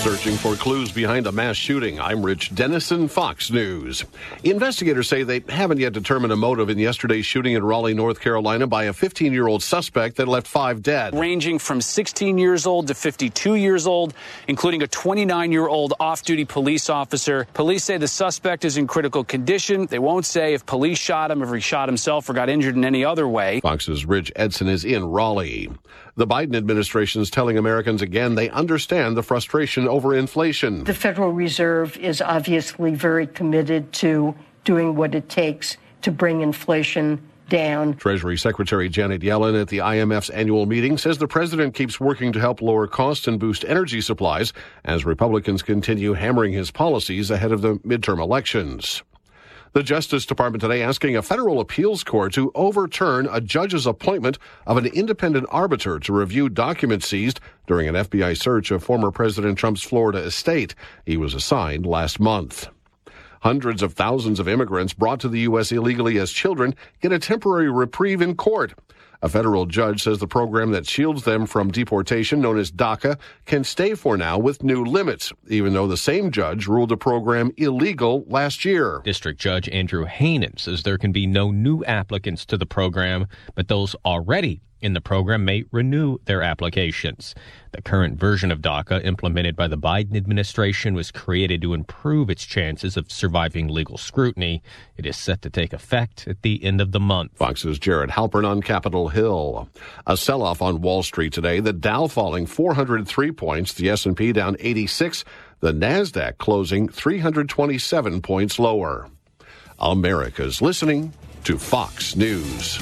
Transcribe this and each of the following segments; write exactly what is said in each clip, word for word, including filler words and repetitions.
Searching for clues behind a mass shooting. I'm Rich Dennison, Fox News. Investigators say they haven't yet determined a motive in yesterday's shooting in Raleigh, North Carolina by a fifteen-year-old suspect that left five dead. Ranging from sixteen years old to fifty-two years old, including a twenty-nine-year-old off-duty police officer. Police say the suspect is in critical condition. They won't say if police shot him, if he shot himself or got injured in any other way. Fox's Rich Edson is in Raleigh. The Biden administration is telling Americans again they understand the frustration over inflation. The Federal Reserve is obviously very committed to doing what it takes to bring inflation down. Treasury Secretary Janet Yellen at the I M F's annual meeting says the president keeps working to help lower costs and boost energy supplies as Republicans continue hammering his policies ahead of the midterm elections. The Justice Department today asking a federal appeals court to overturn a judge's appointment of an independent arbiter to review documents seized during an F B I search of former President Trump's Florida estate. He was assigned last month. Hundreds of thousands of immigrants brought to the U S illegally as children get a temporary reprieve in court. A federal judge says the program that shields them from deportation, known as DACA, can stay for now with new limits, even though the same judge ruled the program illegal last year. District Judge Andrew Hanen says there can be no new applicants to the program, but those already in the program may renew their applications. The current version of DACA, implemented by the Biden administration, was created to improve its chances of surviving legal scrutiny. It is set to take effect at the end of the month. Fox's Jared Halpern on Capitol Hill. A sell-off on Wall Street today. The Dow falling four hundred three points, the S and P down eighty-six, the NASDAQ closing three hundred twenty-seven points lower. America's listening to Fox News.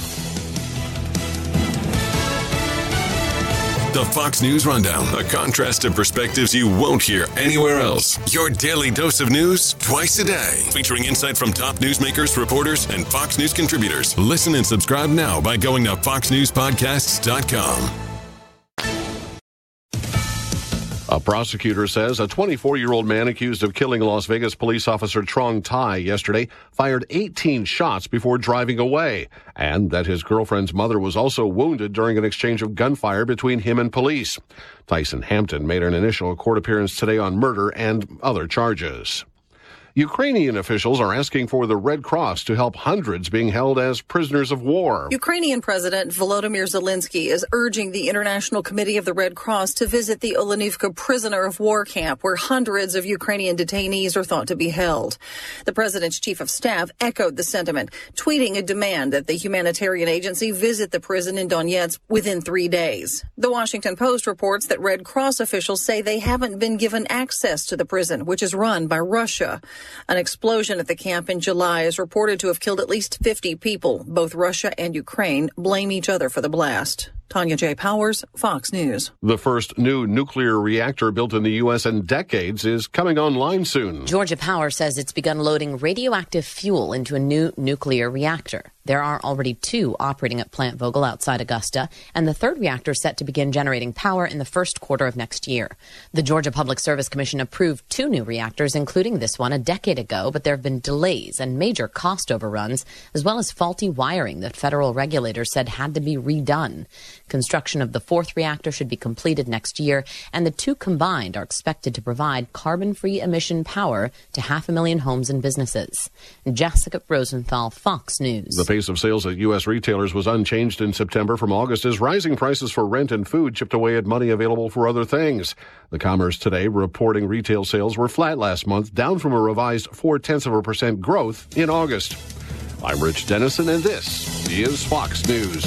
The Fox News Rundown, a contrast of perspectives you won't hear anywhere else. Your daily dose of news twice a day, featuring insight from top newsmakers, reporters, and Fox News contributors. Listen and subscribe now by going to fox news podcasts dot com. A prosecutor says a twenty-four-year-old man accused of killing Las Vegas police officer Trong Tai yesterday fired eighteen shots before driving away, and that his girlfriend's mother was also wounded during an exchange of gunfire between him and police. Tyson Hampton made an initial court appearance today on murder and other charges. Ukrainian officials are asking for the Red Cross to help hundreds being held as prisoners of war. Ukrainian President Volodymyr Zelensky is urging the International Committee of the Red Cross to visit the Olenivka prisoner of war camp, where hundreds of Ukrainian detainees are thought to be held. The president's chief of staff echoed the sentiment, tweeting a demand that the humanitarian agency visit the prison in Donetsk within three days. The Washington Post reports that Red Cross officials say they haven't been given access to the prison, which is run by Russia. An explosion at the camp in July is reported to have killed at least fifty people. Both Russia and Ukraine blame each other for the blast. Tanya J. Powers, Fox News. The first new nuclear reactor built in the U S in decades is coming online soon. Georgia Power says it's begun loading radioactive fuel into a new nuclear reactor. There are already two operating at Plant Vogtle outside Augusta, and the third reactor set to begin generating power in the first quarter of next year. The Georgia Public Service Commission approved two new reactors, including this one, a decade ago, but there have been delays and major cost overruns, as well as faulty wiring that federal regulators said had to be redone. Construction of the fourth reactor should be completed next year, and the two combined are expected to provide carbon-free emission power to half a million homes and businesses. Jessica Rosenthal, Fox News. The pace of sales at U S retailers was unchanged in September from August as rising prices for rent and food chipped away at money available for other things. The Commerce Today reporting retail sales were flat last month, down from a revised four-tenths of a percent growth in August. I'm Rich Dennison, and this is Fox News.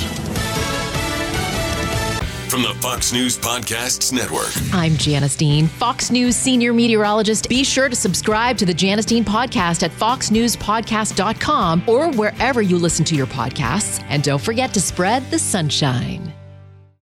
From the Fox News Podcasts Network. I'm Janice Dean, Fox News senior meteorologist. Be sure to subscribe to the Janice Dean podcast at fox news podcast dot com or wherever you listen to your podcasts. And don't forget to spread the sunshine.